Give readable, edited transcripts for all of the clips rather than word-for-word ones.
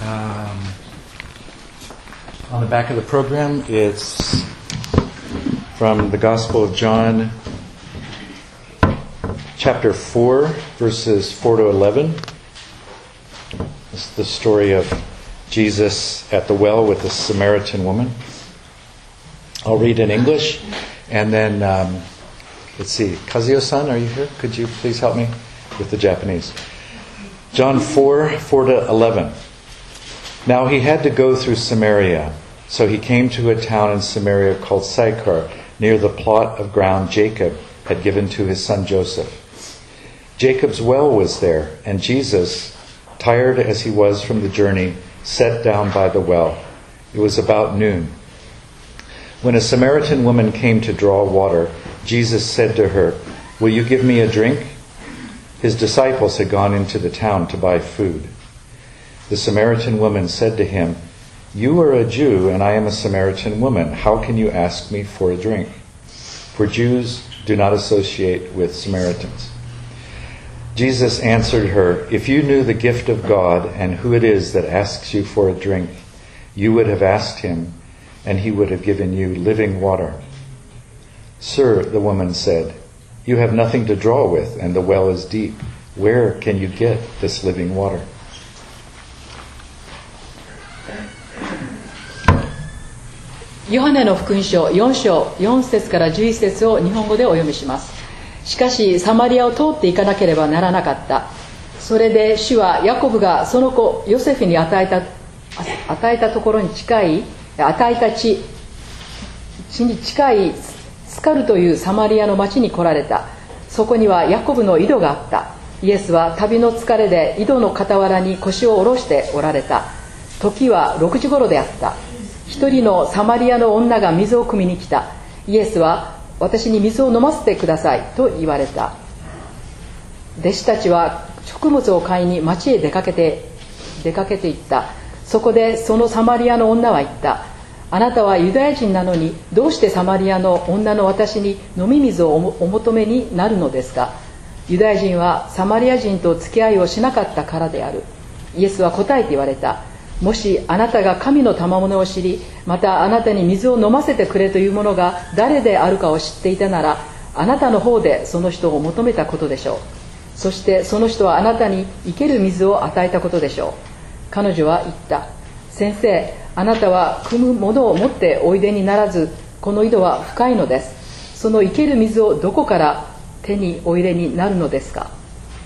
On the back of the program, it's from the Gospel of John, chapter 4, verses 4 to 11. It's the story of Jesus at the well with the Samaritan woman. I'll read in English, and then, let's see, Kazuyo-san, are you here? Could you please help me with the Japanese? John 4, 4 to 11. Now he had to go through Samaria, so he came to a town in Samaria called Sychar, near the plot of ground Jacob had given to his son Joseph. Jacob's well was there, and Jesus, tired as he was from the journey, sat down by the well. It was about noon. When a Samaritan woman came to draw water, Jesus said to her, "Will you give me a drink?" His disciples had gone into the town to buy food. The Samaritan woman said to him, "You are a Jew, and I am a Samaritan woman. How can you ask me for a drink?" For Jews do not associate with Samaritans. Jesus answered her, "If you knew the gift of God and who it is that asks you for a drink, you would have asked him, and he would have given you living water." "Sir," the woman said, "you have nothing to draw with, and the well is deep. Where can you get this living water?" ヨハネの福音書4章4節から11節を日本語でお読みします。しかしサマリアを通っていかなければならなかった。それで主はヤコブがその子ヨセフに与えたところに近い与えた地に近いスカルというサマリアの町に来られた。そこにはヤコブの井戸があった。イエスは旅の疲れで井戸の傍らに腰を下ろしておられた。時は6時頃であった。一人のサマリアの女が水を汲みに来た。イエスは、私に水を飲ませてくださいと言われた。弟子たちは食物を買いに町へ出かけていった。そこでそのサマリアの女は言った。あなたはユダヤ人なのに、どうしてサマリアの女の私に飲み水をお求めになるのですか。ユダヤ人はサマリア人と付き合いをしなかったからである。イエスは答えて言われた。もしあなたが神の賜物を知り、またあなたに水を飲ませてくれというものが誰であるかを知っていたなら、あなたの方でその人を求めたことでしょう。そしてその人はあなたに生ける水を与えたことでしょう。彼女は言った。先生、あなたは汲むものを持っておいでにならず、この井戸は深いのです。その生ける水をどこから手にお入れになるのですか。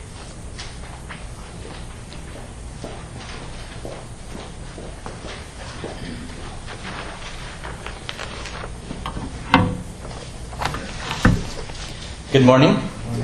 Good morning.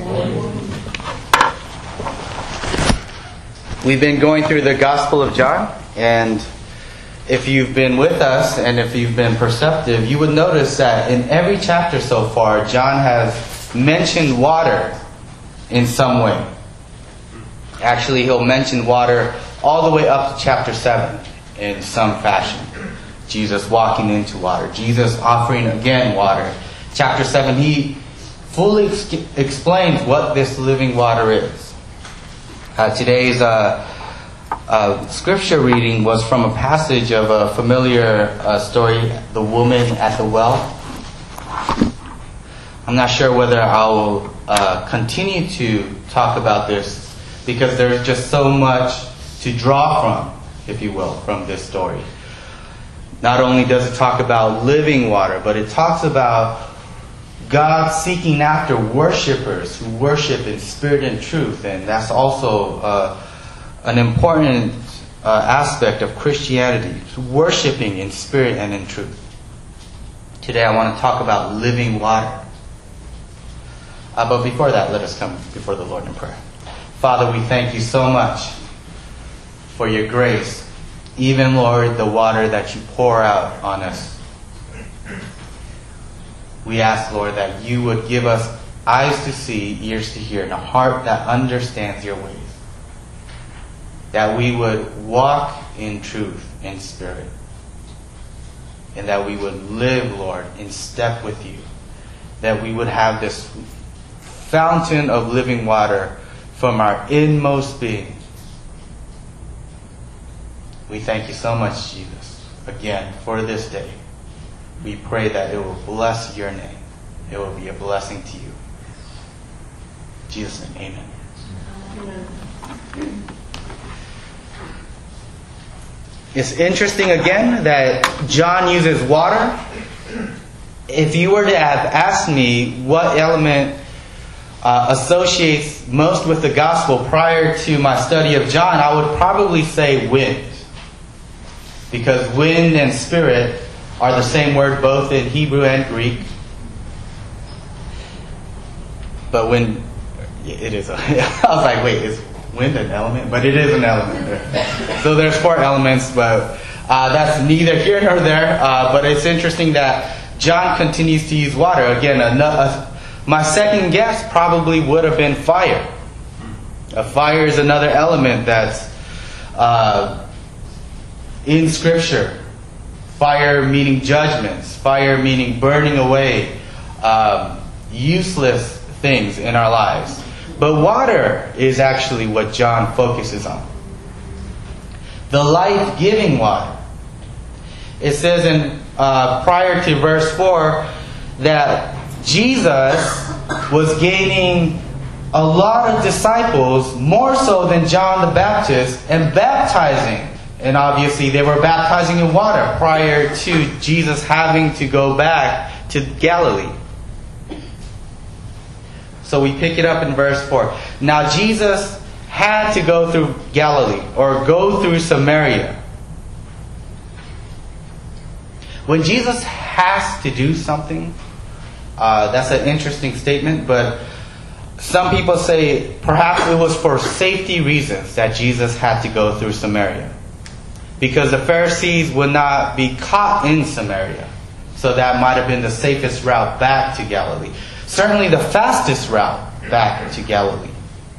We've been going through the Gospel of John, and if you've been with us and if you've been perceptive, you would notice that in every chapter so far, John has mentioned water in some way. Actually, he'll mention water all the way up to chapter 7 in some fashion. Jesus walking into water, Jesus offering again water. Chapter 7, he fully explains what this living water is. Today's scripture reading was from a passage of a familiar story, the woman at the well. I'm not sure whether I'll continue to talk about this because there's just so much to draw from, if you will, from this story. Not only does it talk about living water, but it talks about God seeking after worshipers who worship in spirit and truth. And that's also an important aspect of Christianity, worshiping in spirit and in truth. Today I want to talk about living water. But before that, let us come before the Lord in prayer. Father, we thank you so much for your grace, even, Lord, the water that you pour out on us. We ask, Lord, that you would give us eyes to see, ears to hear, and a heart that understands your ways. That we would walk in truth and spirit. And that we would live, Lord, in step with you. That we would have this fountain of living water from our inmost being. We thank you so much, Jesus, again, for this day. We pray that it will bless your name. It will be a blessing to you. In Jesus' name, amen. It's interesting again that John uses water. If you were to have asked me what element associates most with the gospel prior to my study of John, I would probably say wind. Because wind and spirit are the same word both in Hebrew and Greek. But wind, it is. I was like, wait, is wind an element? But it is an element. So there's 4 elements, but that's neither here nor there. But it's interesting that John continues to use water. Again, my second guess probably would have been fire. Fire is another element that's in Scripture. Fire meaning judgments. Fire meaning burning away useless things in our lives. But water is actually what John focuses on. The life-giving water. It says in prior to verse 4 that Jesus was gaining a lot of disciples, more so than John the Baptist, and baptizing. And obviously they were baptizing in water prior to Jesus having to go back to Galilee. So we pick it up in verse 4. Now Jesus had to go through Galilee, or go through Samaria. When Jesus has to do something, that's an interesting statement, but some people say perhaps it was for safety reasons that Jesus had to go through Samaria. Because the Pharisees would not be caught in Samaria. So that might have been the safest route back to Galilee. Certainly the fastest route back to Galilee.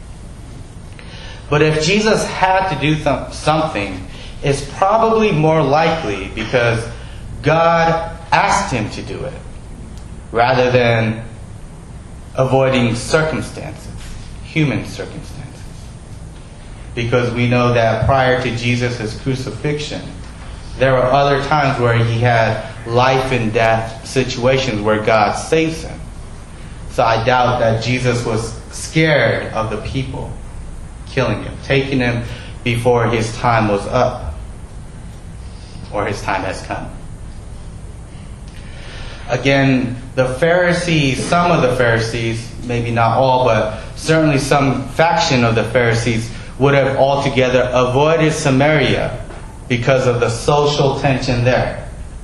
But if Jesus had to do something, it's probably more likely because God asked him to do it, rather than avoiding circumstances, human circumstances. Because we know that prior to Jesus' crucifixion, there were other times where he had life and death situations where God saves him. So I doubt that Jesus was scared of the people killing him, taking him before his time was up, or his time has come. Again, the Pharisees, some of the Pharisees, maybe not all, but certainly some faction of the Pharisees would have altogether avoided Samaria because of the social tension there.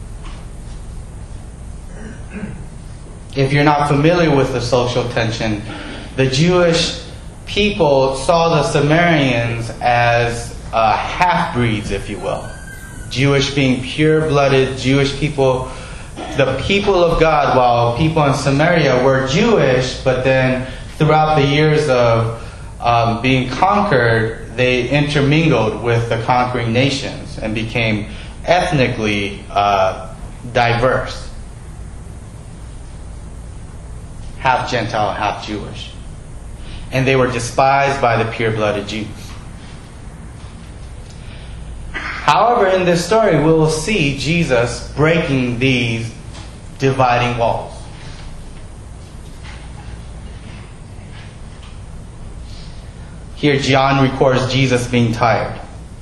If you're not familiar with the social tension, the Jewish people saw the Samaritans as half-breeds, if you will. Jewish being pure-blooded Jewish people, the people of God, while people in Samaria were Jewish, but then throughout the years of being conquered, they intermingled with the conquering nations and became ethnically diverse. Half Gentile, half Jewish. And they were despised by the pure-blooded Jews. However, in this story, we will see Jesus breaking these dividing walls. Here, John records Jesus being tired.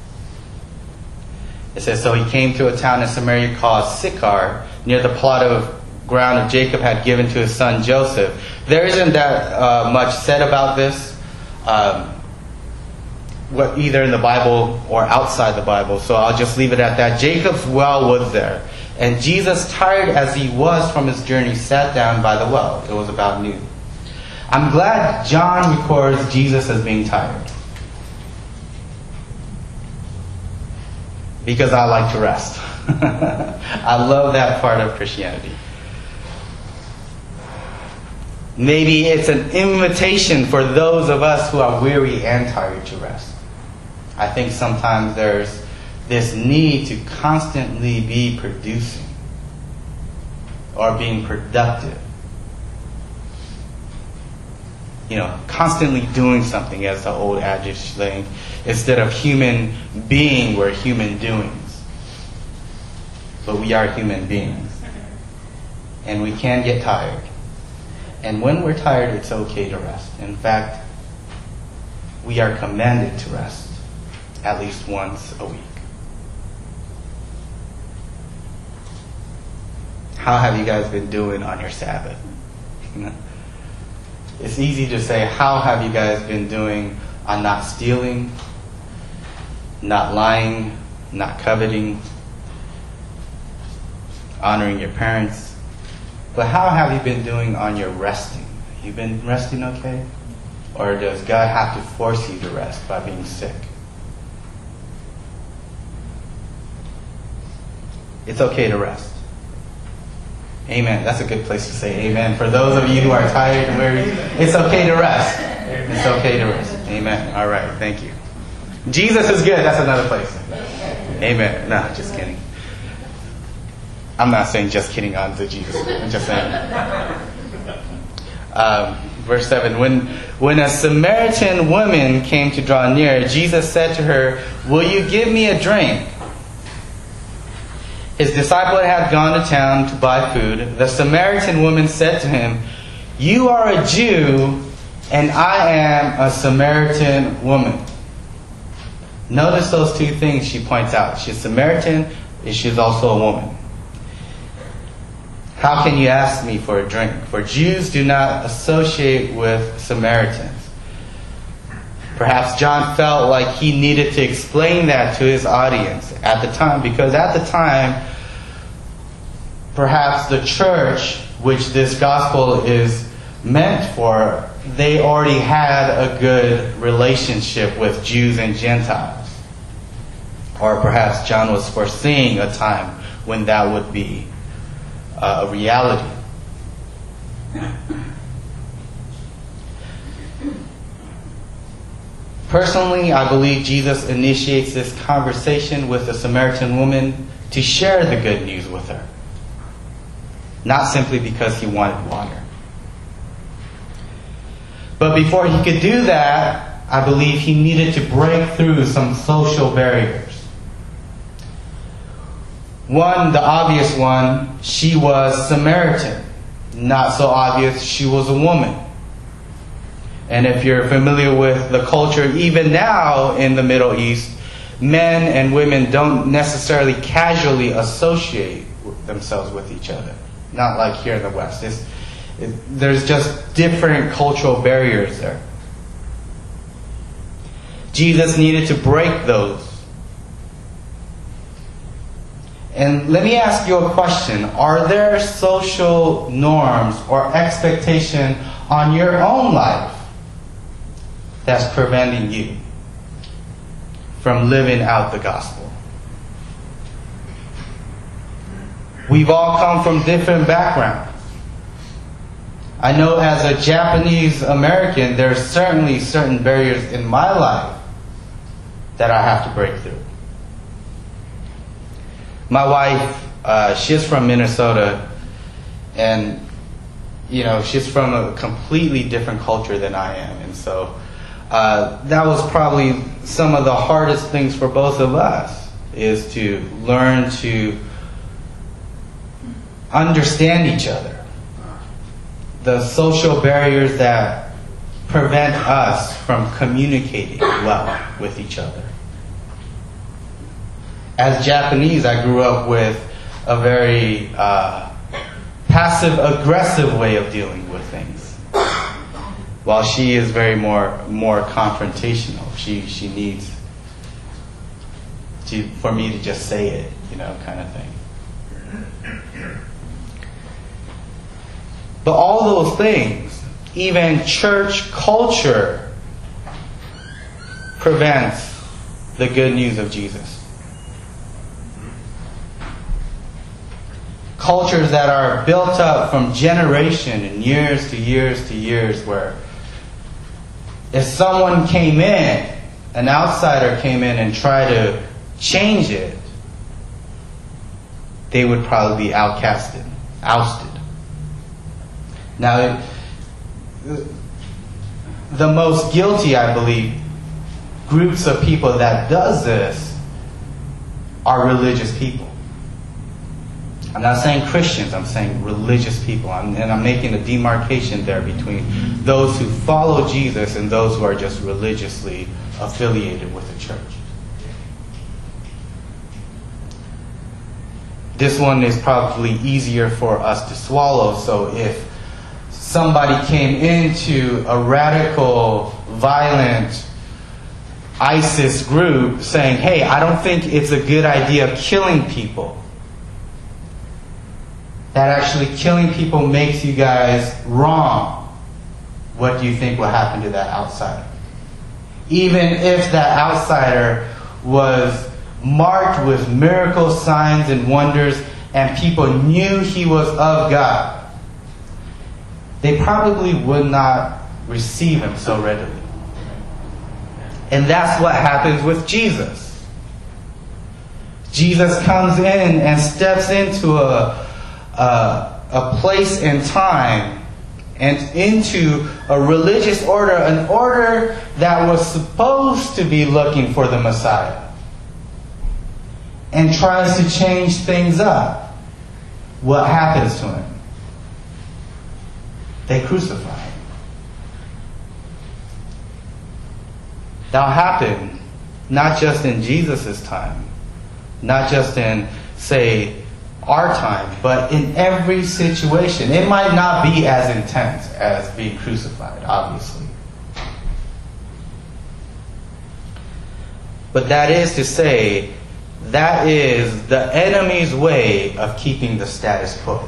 It says, so he came to a town in Samaria called Sychar, near the plot of ground of Jacob had given to his son Joseph. There isn't that much said about this, either in the Bible or outside the Bible, so I'll just leave it at that. Jacob's well was there, and Jesus, tired as he was from his journey, sat down by the well. It was about noon. I'm glad John records Jesus as being tired, because I like to rest. I love that part of Christianity. Maybe it's an invitation for those of us who are weary and tired to rest. I think sometimes there's this need to constantly be producing or being productive. constantly doing something, as the old adage saying. Instead of human being, we're human doings. But we are human beings. And we can get tired. And when we're tired, it's okay to rest. In fact, we are commanded to rest at least once a week. How have you guys been doing on your Sabbath? It's easy to say, how have you guys been doing on not stealing, not lying, not coveting, honoring your parents? But how have you been doing on your resting? You been resting okay? Or does God have to force you to rest by being sick? It's okay to rest. Amen. That's a good place to say amen. For those of you who are tired and weary, it's okay to rest. It's okay to rest. Amen. All right. Thank you. Jesus is good. That's another place. Amen. No, just kidding. I'm not saying just kidding on to Jesus. I'm just saying. Verse 7. When a Samaritan woman came to draw near, Jesus said to her, "Will you give me a drink?" His disciple had gone to town to buy food. The Samaritan woman said to him, "You are a Jew, and I am a Samaritan woman." Notice those two things she points out. She's Samaritan, and she's also a woman. How can you ask me for a drink? For Jews do not associate with Samaritans. Perhaps John felt like he needed to explain that to his audience at the time, because at the time, perhaps the church, which this gospel is meant for, they already had a good relationship with Jews and Gentiles. Or perhaps John was foreseeing a time when that would be a reality. Personally, I believe Jesus initiates this conversation with the Samaritan woman to share the good news with her. Not simply because he wanted water. But before he could do that, I believe he needed to break through some social barriers. One, the obvious one, she was Samaritan. Not so obvious, she was a woman. And if you're familiar with the culture, even now in the Middle East, men and women don't necessarily casually associate themselves with each other. Not like here in the West. There's just different cultural barriers there. Jesus needed to break those. And let me ask you a question. Are there social norms or expectation on your own life that's preventing you from living out the gospel? We've all come from different backgrounds. I know as a Japanese American, there's certainly certain barriers in my life that I have to break through. My wife, she's from Minnesota, and she's from a completely different culture than I am, and so that was probably some of the hardest things for both of us, is to learn to understand each other. The social barriers that prevent us from communicating well with each other. As Japanese, I grew up with a very passive-aggressive way of dealing with things, while she is very more confrontational. She needs for me to just say it, kind of thing. But all those things, even church culture, prevents the good news of Jesus. Cultures that are built up from generation and years to years to years, where if someone came in, an outsider came in and tried to change it, they would probably be ousted. the most guilty, I believe, groups of people that does this are religious people. I'm not saying Christians, I'm saying religious people. And I'm making a demarcation there between those who follow Jesus and those who are just religiously affiliated with the church. This one is probably easier for us to swallow. So if somebody came into a radical, violent ISIS group saying, hey, I don't think it's a good idea killing people, that actually killing people makes you guys wrong, what do you think will happen to that outsider? Even if that outsider was marked with miracles, signs, and wonders, and people knew he was of God, they probably would not receive him so readily. And that's what happens with Jesus. Jesus comes in and steps into a place and time and into a religious order, an order that was supposed to be looking for the Messiah, and tries to change things up. What happens to him? They crucify him. That happened not just in Jesus' time, not just in, say, our time, but in every situation. It might not be as intense as being crucified, obviously. But that is to say, that is the enemy's way of keeping the status quo.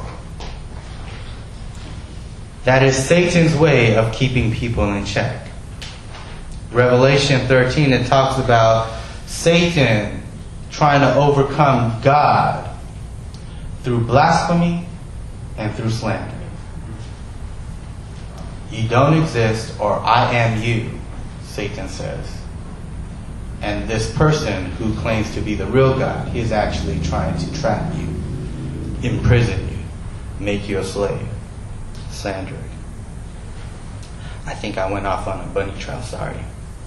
That is Satan's way of keeping people in check. Revelation 13, it talks about Satan trying to overcome God through blasphemy and through slander. You don't exist, or I am you, Satan says. And this person who claims to be the real God, he is actually trying to trap you, imprison you, make you a slave, slandering. I think I went off on a bunny trail, sorry.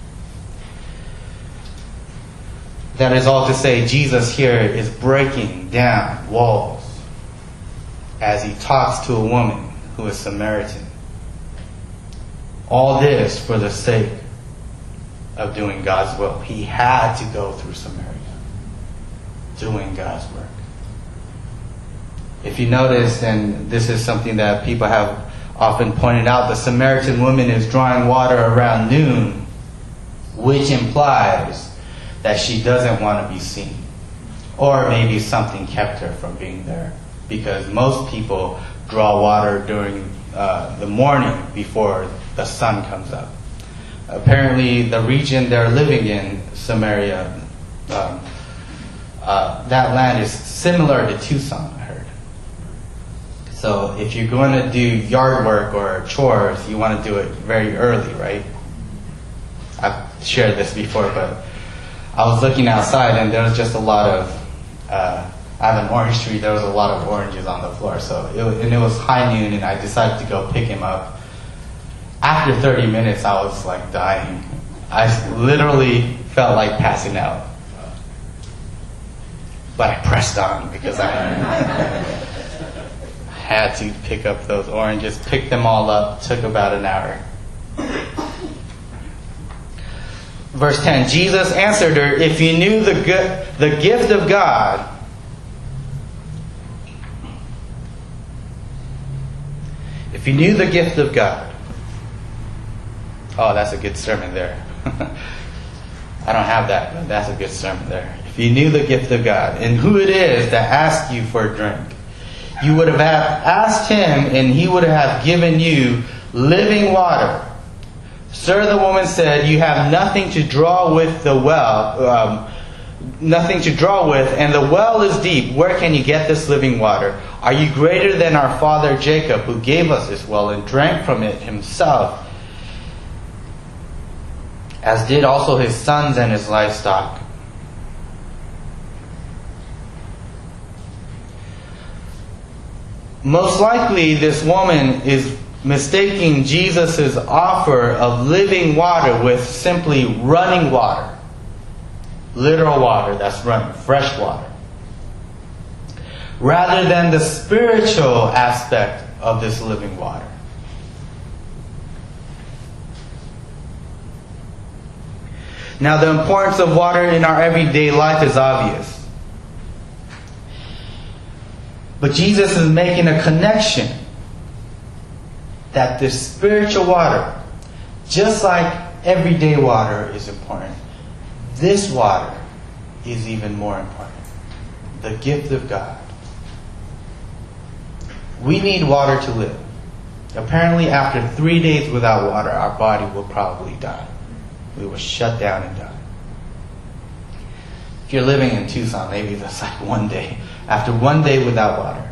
That is all to say, Jesus here is breaking down walls as he talks to a woman who is Samaritan. All this for the sake of doing God's will. He had to go through Samaria, doing God's work. If you notice, and this is something that people have often pointed out, the Samaritan woman is drawing water around noon, which implies that she doesn't want to be seen. Or maybe something kept her from being there. Because most people draw water during the morning before the sun comes up. Apparently, the region they're living in, Samaria, that land is similar to Tucson, I heard. So if you're going to do yard work or chores, you want to do it very early, right? I've shared this before, but I was looking outside and there was just a lot of... I have an orange tree, there was a lot of oranges on the floor. So it was high noon and I decided to go pick him up. After 30 minutes, I was like dying. I literally felt like passing out. But I pressed on because I had to pick up those oranges, pick them all up, took about an hour. Verse 10, Jesus answered her, if you knew the gift of God, if you knew the gift of God. Oh, that's a good sermon there. I don't have that, but that's a good sermon there. If you knew the gift of God and who it is that asked you for a drink, you would have asked him and he would have given you living water. Sir, the woman said, you have nothing to draw with the well, nothing to draw with, and the well is deep. Where can you get this living water? Are you greater than our father Jacob, who gave us this well and drank from it himself, as did also his sons and his livestock? Most likely this woman is mistaking Jesus' offer of living water with simply running water. Literal water that's running, fresh water. Rather than the spiritual aspect of this living water. Now, the importance of water in our everyday life is obvious. But Jesus is making a connection that this spiritual water, just like everyday water is important, this water is even more important. The gift of God. We need water to live. Apparently, after 3 days without water, our body will probably die. We will shut down and die. If you're living in Tucson, maybe that's like 1 day. After 1 day without water.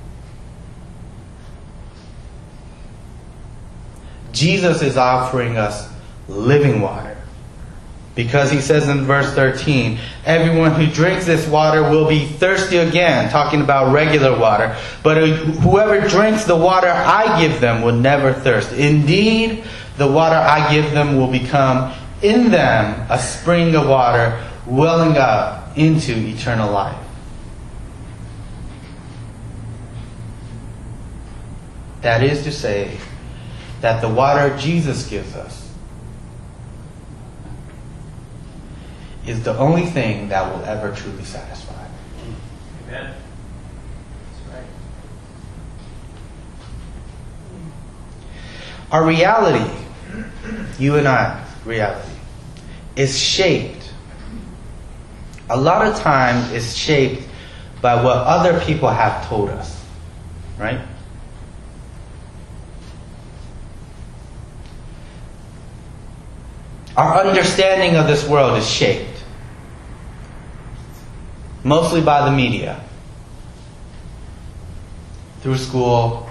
Jesus is offering us living water. Because he says in verse 13, everyone who drinks this water will be thirsty again, talking about regular water. But whoever drinks the water I give them will never thirst. Indeed, the water I give them will become in them a spring of water welling up into eternal life. That is to say, that the water Jesus gives us is the only thing that will ever truly satisfy. Amen. That's right. Our reality, you and I, reality, is shaped. A lot of times is shaped by what other people have told us. Right? Our understanding of this world is shaped mostly by the media, through school,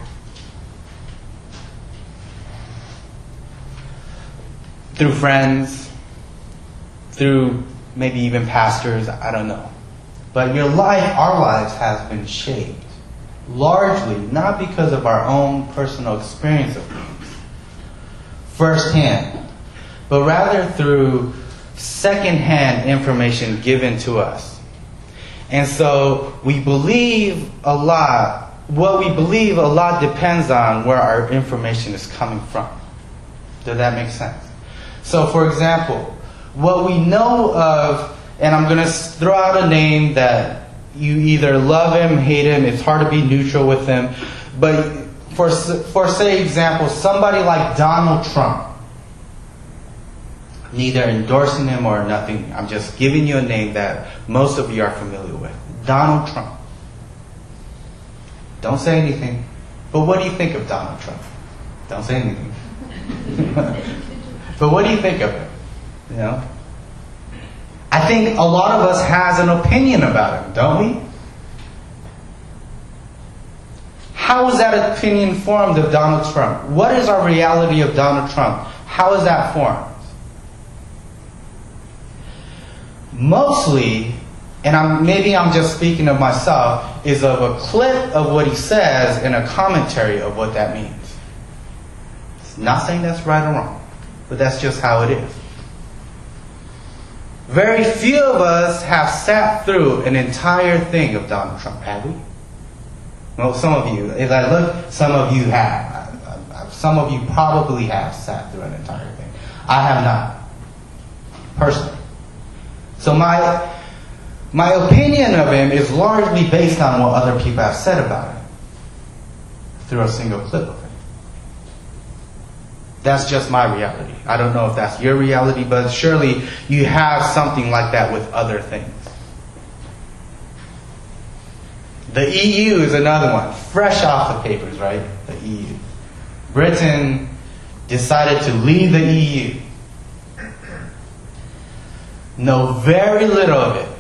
through friends, through maybe even pastors, I don't know. But your life, our lives, has been shaped largely not because of our own personal experience of things, firsthand, but rather through secondhand information given to us. And so we believe a lot. What we believe a lot depends on where our information is coming from. Does that make sense? So, for example, what we know of, and I'm going to throw out a name that you either love him, hate him, it's hard to be neutral with him, but for say example, somebody like Donald Trump, neither endorsing him or nothing, I'm just giving you a name that most of you are familiar with. Donald Trump. Don't say anything. But what do you think of Donald Trump? Don't say anything. But what do you think of him? You know? I think a lot of us has an opinion about him, don't we? How is that opinion formed of Donald Trump? What is our reality of Donald Trump? How is that formed? Mostly, and maybe I'm just speaking of myself, is of a clip of what he says and a commentary of what that means. It's not saying that's right or wrong, but that's just how it is. Very few of us have sat through an entire thing of Donald Trump, have we? Well, some of you. If I look, some of you have. Some of you probably have sat through an entire thing. I have not. Personally. So my opinion of him is largely based on what other people have said about him through a single clip of him. That's just my reality. I don't know if that's your reality, but surely you have something like that with other things. The EU is another one, fresh off the papers, right? The EU. Britain decided to leave the EU. Know very little of it.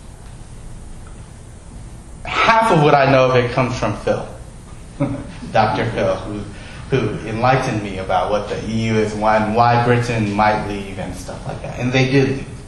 Half of what I know of it comes from Phil. Dr. Phil, who enlightened me about what the EU is and why Britain might leave and stuff like that. And they did leave.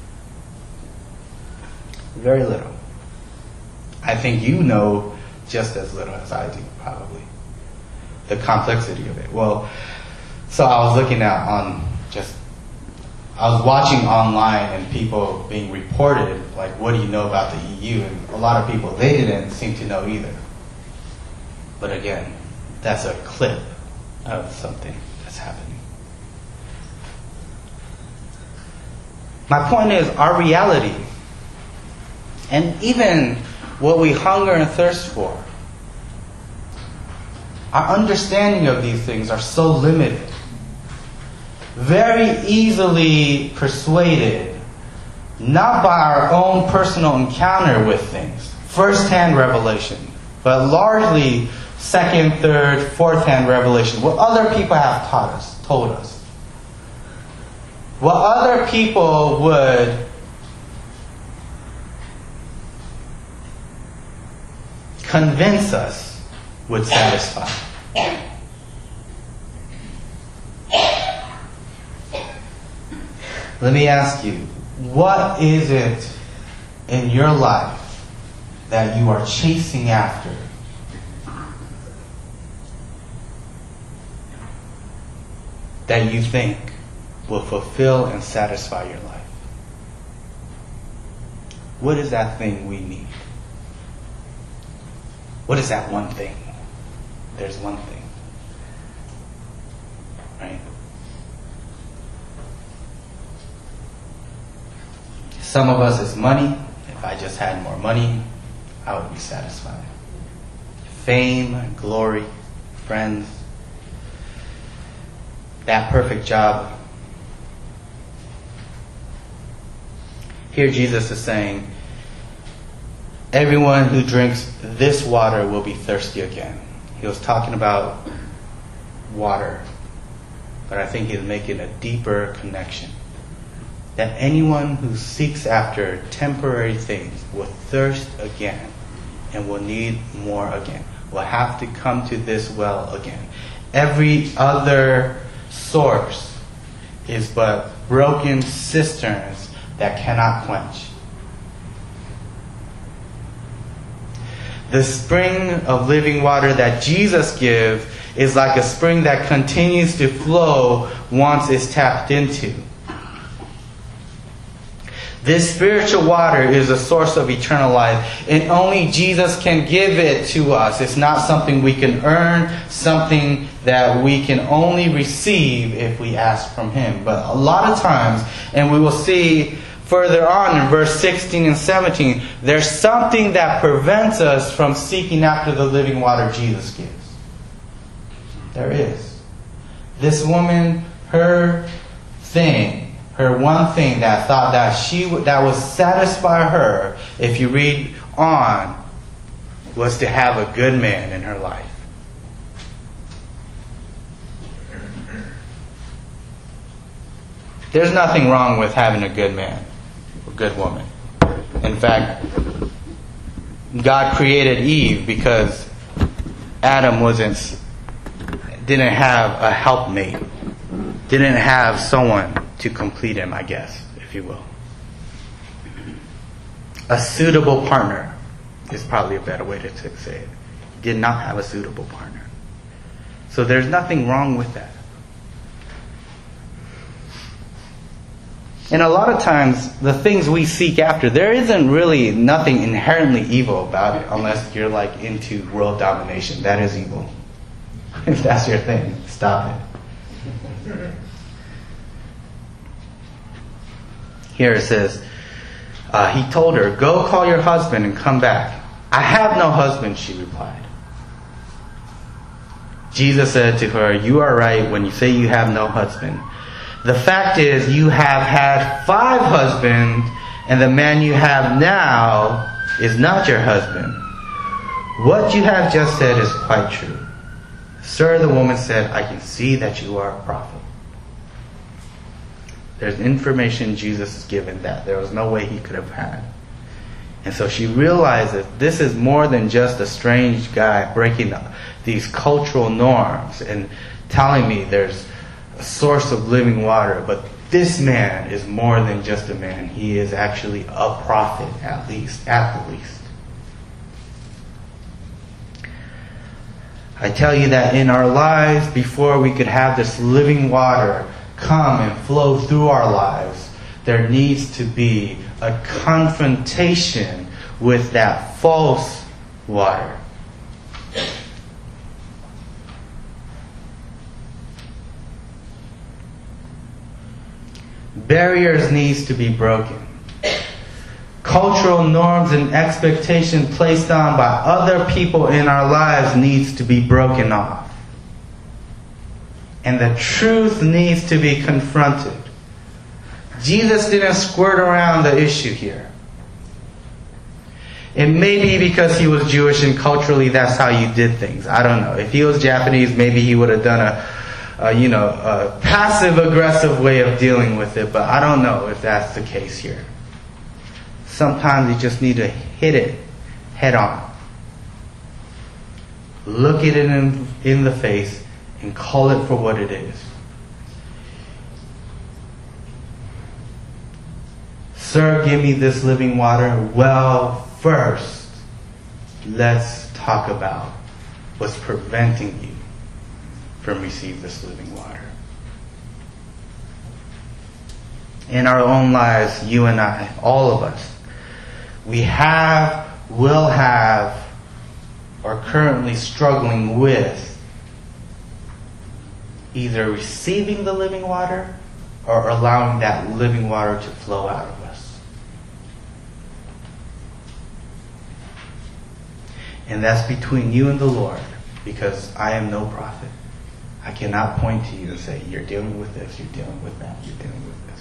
Very little. I think you know just as little as I do, probably. the complexity of it. Well, so I was looking at I was watching online and people being reported, like, what do you know about the EU? And a lot of people, they didn't seem to know either. But again, that's a clip of something that's happening. My point is, our reality, and even what we hunger and thirst for, our understanding of these things are so limited. Very easily persuaded, not by our own personal encounter with things, first-hand revelation, but largely second, third, fourth-hand revelation, what other people have told us. What other people would convince us would satisfy. Let me ask you, what is it in your life that you are chasing after? That you think will fulfill and satisfy your life? What is that thing we need? What is that one thing? There's one thing. Right? Some of us is money. If I just had more money, I would be satisfied. Fame, glory, friends, that perfect job. Here Jesus is saying, everyone who drinks this water will be thirsty again. He was talking about water, but I think he's making a deeper connection. That anyone who seeks after temporary things will thirst again and will need more again, will have to come to this well again. Every other source is but broken cisterns that cannot quench. The spring of living water that Jesus gives is like a spring that continues to flow once it's tapped into. This spiritual water is a source of eternal life, and only Jesus can give it to us. It's not something we can earn, something that we can only receive if we ask from Him. But a lot of times, and we will see further on in verse 16 and 17, there's something that prevents us from seeking after the living water Jesus gives. There is. This woman, her one thing that thought that would satisfy her, if you read on, was to have a good man in her life. There's nothing wrong with having a good man or good woman. In fact, God created Eve because Adam didn't have a helpmate, didn't have someone to complete him, I guess, if you will. A suitable partner is probably a better way to say it. He did not have a suitable partner. So there's nothing wrong with that. And a lot of times, the things we seek after, there isn't really nothing inherently evil about it, unless you're like into world domination. That is evil. If that's your thing, stop it. Here it says, he told her, "Go call your husband and come back." "I have no husband," she replied. Jesus said to her, "You are right when you say you have no husband. The fact is, you have had 5 husbands, and the man you have now is not your husband. What you have just said is quite true." "Sir," the woman said, "I can see that you are a prophet." There's information Jesus is given that there was no way he could have had. And so she realizes this is more than just a strange guy breaking these cultural norms and telling me there's a source of living water. But this man is more than just a man. He is actually a prophet, at the least. I tell you that in our lives, before we could have this living water come and flow through our lives, there needs to be a confrontation with that false water. Barriers needs to be broken. Cultural norms and expectations placed on by other people in our lives needs to be broken off. And the truth needs to be confronted. Jesus didn't squirt around the issue here. It may be because he was Jewish and culturally that's how you did things. I don't know. If he was Japanese, maybe he would have done a passive-aggressive way of dealing with it. But I don't know if that's the case here. Sometimes you just need to hit it head on. Look at it in the face and call it for what it is. Sir, give me this living water. Well, first, let's talk about what's preventing you from receiving this living water. In our own lives, you and I, all of us, we have, will have, or currently struggling with either receiving the living water or allowing that living water to flow out of us. And that's between you and the Lord, because I am no prophet. I cannot point to you and say, you're dealing with this, you're dealing with that, you're dealing with this.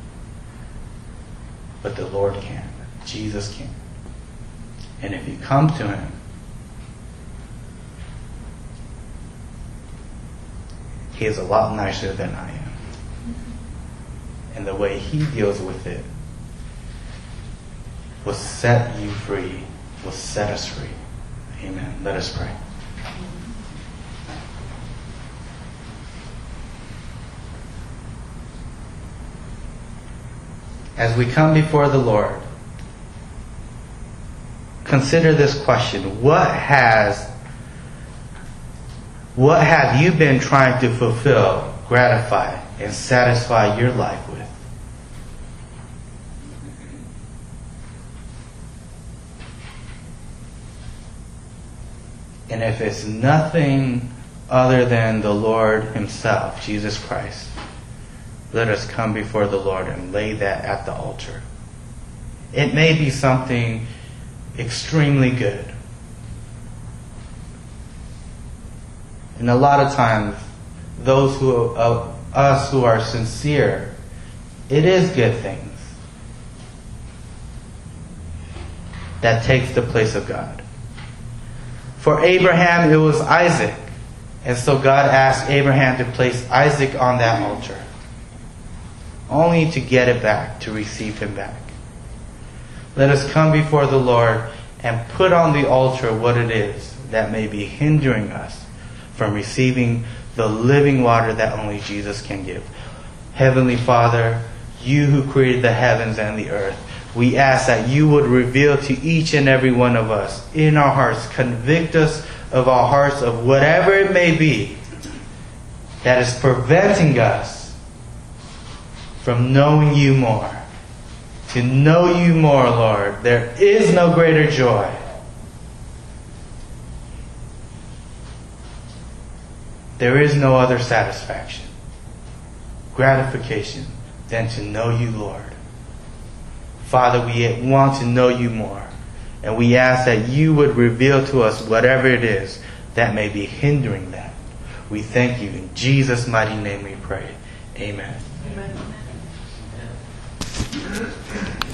But the Lord can. Jesus can. And if you come to him, he is a lot nicer than I am. And the way he deals with it will set you free, will set us free. Amen. Let us pray. As we come before the Lord, consider this question. What have you been trying to fulfill, gratify, and satisfy your life with? And if it's nothing other than the Lord himself, Jesus Christ, let us come before the Lord and lay that at the altar. It may be something extremely good. And a lot of times, those of us who are sincere, it is good things that takes the place of God. For Abraham, it was Isaac. And so God asked Abraham to place Isaac on that altar, only to get it back, to receive him back. Let us come before the Lord and put on the altar what it is that may be hindering us from receiving the living water that only Jesus can give. Heavenly Father, you who created the heavens and the earth, we ask that you would reveal to each and every one of us in our hearts, convict us of our hearts of whatever it may be that is preventing us from knowing you more. To know you more, Lord. There is no greater joy. There is no other satisfaction, gratification than to know you, Lord. Father, we want to know you more. And we ask that you would reveal to us whatever it is that may be hindering that. We thank you. In Jesus' mighty name we pray. Amen. Amen.